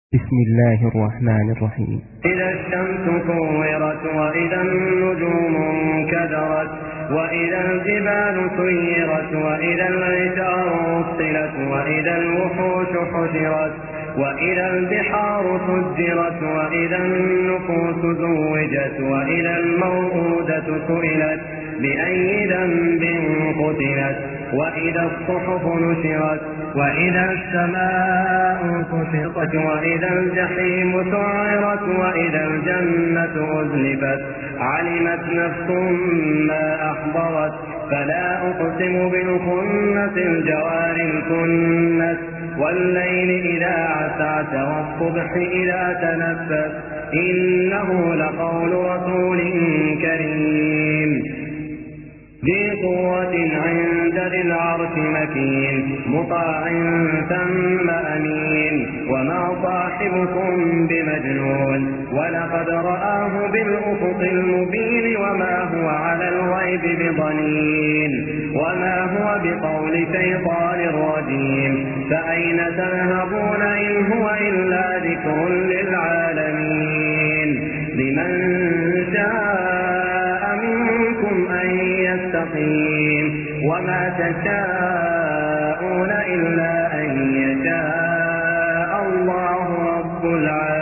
بسم الله الرحمن الرحيم. إذا الشمس كورت وإذا النجوم انكدرت وإذا الجبال سيرت وإذا العشار عطلت وإذا الوحوش حشرت وإذا البحار سجرت وإذا النفوس زوجت وإذا الموءودة سئلت بأي ذنب قتلت وإذا الصحف نشرت وإذا السماء كشطت وإذا الجحيم سعرت وإذا الجنة أزلفت علمت نفس ما أحضرت فلا أقسم بالخنس الجوار الكنس والليل إذا عسعس والصبح إذا تنفس إنه لقول رسول كريم ذي قوة عند ذي العرش مكين مطاع ثم أمين وما صاحبكم بمجنون ولقد رآه بالأفق المبين وما هو على الغيب بضنين وما هو بقول شيطان رجيم فأين تذهبون إن هو إلا ذكر للعالمين لمن شاء منكم أن يستقيم وما تشاءون إلا أن يشاء الله رب العالمين.